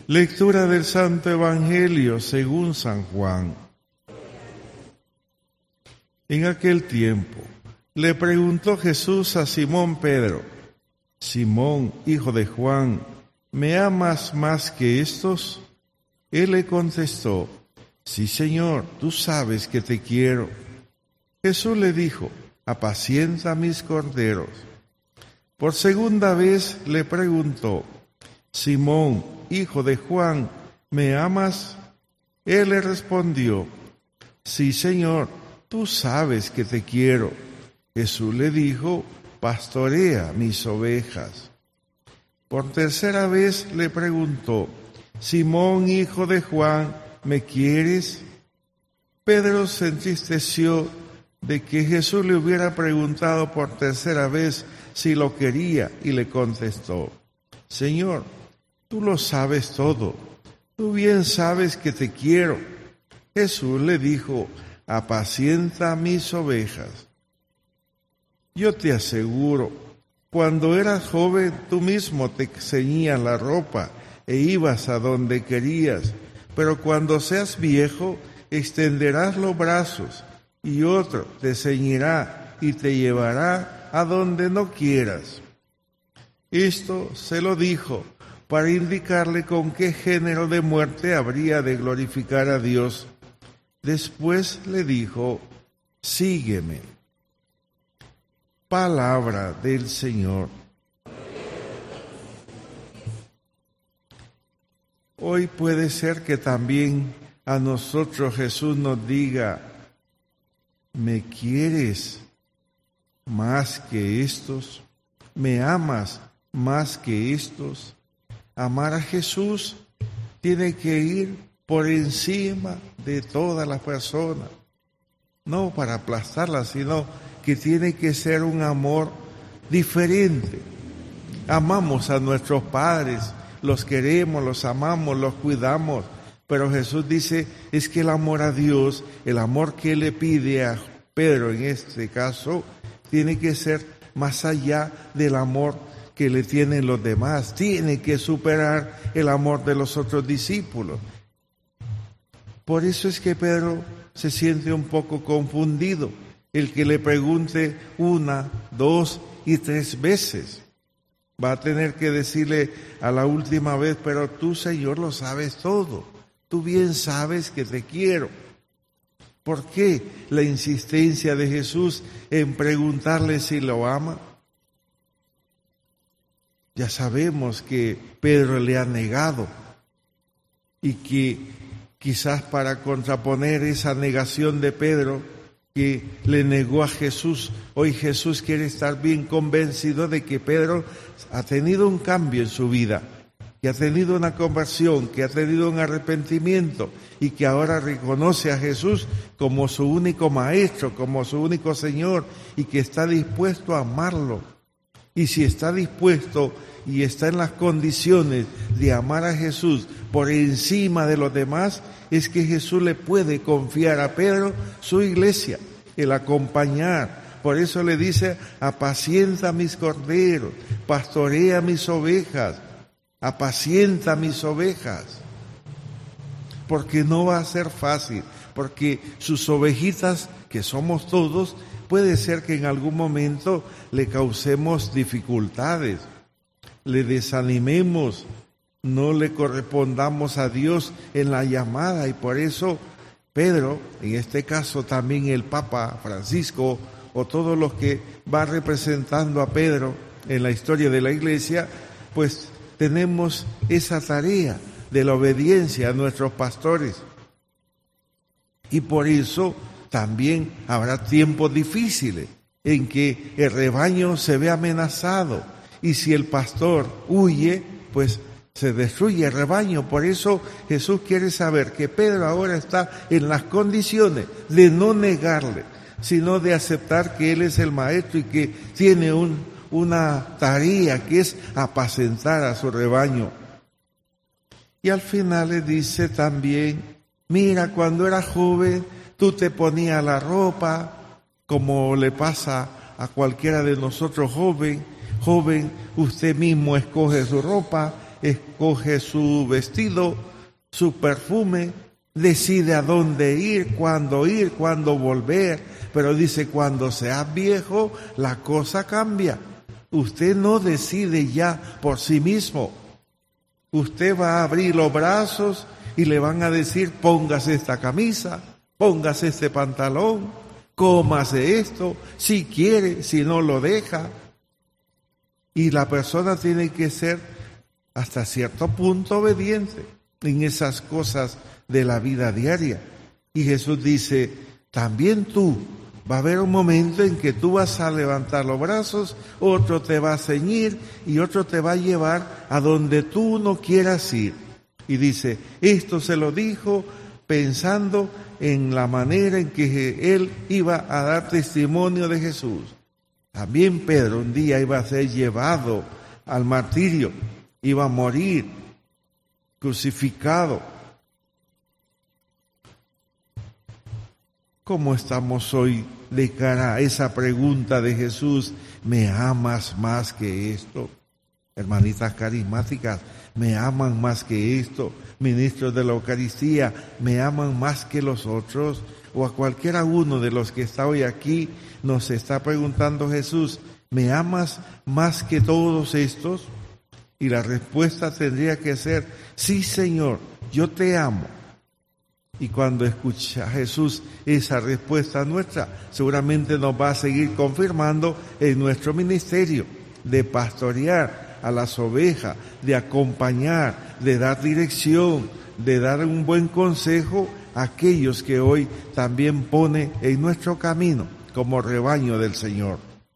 Lectura del Santo Evangelio según San Juan. En aquel tiempo le preguntó Jesús a Simón Pedro: Simón, hijo de Juan, ¿me amas más que estos? Él le contestó: Sí, Señor, tú sabes que te quiero. Jesús le dijo: Apacienta mis corderos. Por segunda vez le preguntó: Simón, hijo de Juan, ¿me amas? Él le respondió: Sí, Señor, tú sabes que te quiero. Jesús le dijo: Pastorea mis ovejas. Por tercera vez le preguntó: Simón, hijo de Juan, ¿me quieres? Pedro se entristeció de que Jesús le hubiera preguntado por tercera vez si lo quería y le contestó: Señor, tú lo sabes todo, tú bien sabes que te quiero. Jesús le dijo: Apacienta mis ovejas. Yo te aseguro, cuando eras joven tú mismo te ceñías la ropa e ibas a donde querías, pero cuando seas viejo extenderás los brazos y otro te ceñirá y te llevará a donde no quieras. Esto se lo dijo para indicarle con qué género de muerte habría de glorificar a Dios. Después le dijo: Sígueme. Palabra del Señor. Hoy puede ser que también a nosotros Jesús nos diga: ¿me quieres más que estos? ¿Me amas más que estos? Amar a Jesús tiene que ir por encima de todas las personas, no para aplastarlas, sino que tiene que ser un amor diferente. Amamos a nuestros padres, los queremos, los amamos, los cuidamos, pero Jesús dice, es que el amor a Dios, el amor que Él le pide a Pedro en este caso, tiene que ser más allá del amor que le tienen los demás, tiene que superar el amor de los otros discípulos. Por eso es que Pedro se siente un poco confundido, el que le pregunte 1, 2 y 3 veces. Va a tener que decirle a la última vez: pero tú, Señor, lo sabes todo, tú bien sabes que te quiero. ¿Por qué la insistencia de Jesús en preguntarle si lo ama? Ya sabemos que Pedro le ha negado y que quizás para contraponer esa negación de Pedro que le negó a Jesús, hoy Jesús quiere estar bien convencido de que Pedro ha tenido un cambio en su vida, que ha tenido una conversión, que ha tenido un arrepentimiento y que ahora reconoce a Jesús como su único maestro, como su único Señor y que está dispuesto a amarlo. Y si está dispuesto y está en las condiciones de amar a Jesús por encima de los demás, es que Jesús le puede confiar a Pedro su iglesia, el acompañar. Por eso le dice: apacienta mis corderos, pastorea mis ovejas, apacienta mis ovejas. Porque no va a ser fácil, porque sus ovejitas, que somos todos, puede ser que en algún momento le causemos dificultades, le desanimemos, no le correspondamos a Dios en la llamada. Y por eso Pedro, en este caso también el Papa Francisco, o todos los que van representando a Pedro en la historia de la Iglesia, pues tenemos esa tarea de la obediencia a nuestros pastores. Y por eso también habrá tiempos difíciles en que el rebaño se ve amenazado, y si el pastor huye, pues se destruye el rebaño. Por eso Jesús quiere saber que Pedro ahora está en las condiciones de no negarle, sino de aceptar que Él es el maestro y que tiene una tarea que es apacentar a su rebaño. Y al final le dice también: mira, cuando eras joven, tú te ponías la ropa, como le pasa a cualquiera de nosotros joven, usted mismo escoge su ropa, escoge su vestido, su perfume, decide a dónde ir, cuándo volver, pero dice, cuando seas viejo, la cosa cambia. Usted no decide ya por sí mismo. Usted va a abrir los brazos y le van a decir, póngase esta camisa, póngase este pantalón, cómase esto, si quiere, si no lo deja. Y la persona tiene que ser hasta cierto punto obediente en esas cosas de la vida diaria. Y Jesús dice, también tú, va a haber un momento en que tú vas a levantar los brazos, otro te va a ceñir y otro te va a llevar a donde tú no quieras ir. Y dice, esto se lo dijo pensando en la manera en que él iba a dar testimonio de Jesús. También Pedro un día iba a ser llevado al martirio, iba a morir crucificado. ¿Cómo estamos hoy de cara a esa pregunta de Jesús? ¿Me amas más que esto? Hermanitas carismáticas, ¿me aman más que esto? Ministros de la Eucaristía, ¿me aman más que los otros? O a cualquiera uno de los que está hoy aquí nos está preguntando Jesús, ¿me amas más que todos estos? Y la respuesta tendría que ser, sí, Señor, yo te amo. Y cuando escucha Jesús esa respuesta nuestra, seguramente nos va a seguir confirmando en nuestro ministerio de pastorear a las ovejas, de acompañar, de dar dirección, de dar un buen consejo a aquellos que hoy también pone en nuestro camino como rebaño del Señor.